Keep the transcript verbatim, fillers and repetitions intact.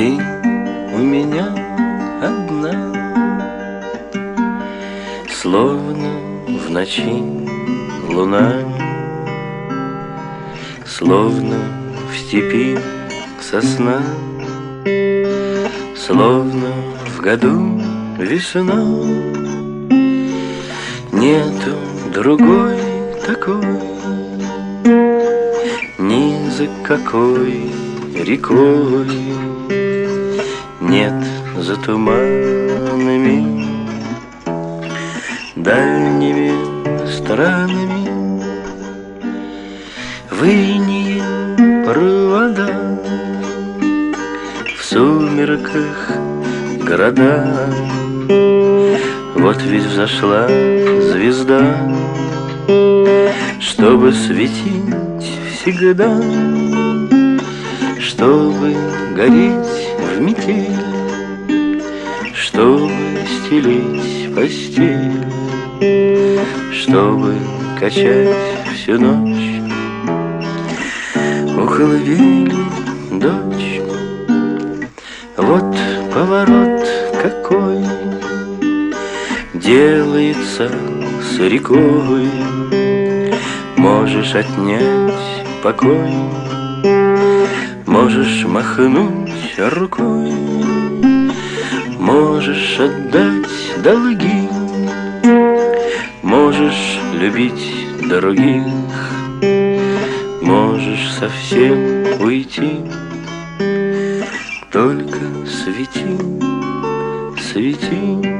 Ты у меня одна, словно в ночи луна, словно в степи сосна, словно в году весна. Нету другой такой, ни за какой рекой, нет за туманами, дальними странами. В инее провода, в сумерках города. Вот ведь взошла звезда, чтобы светить всегда, чтобы гореть в метель, чтобы стелить постель, чтобы качать всю ночь у колыбели дочь. Вот поворот какой делается с рекой, можешь отнять покой, можешь махнуть рукой, можешь отдать долги, можешь любить других, можешь совсем уйти. Только свети, свети.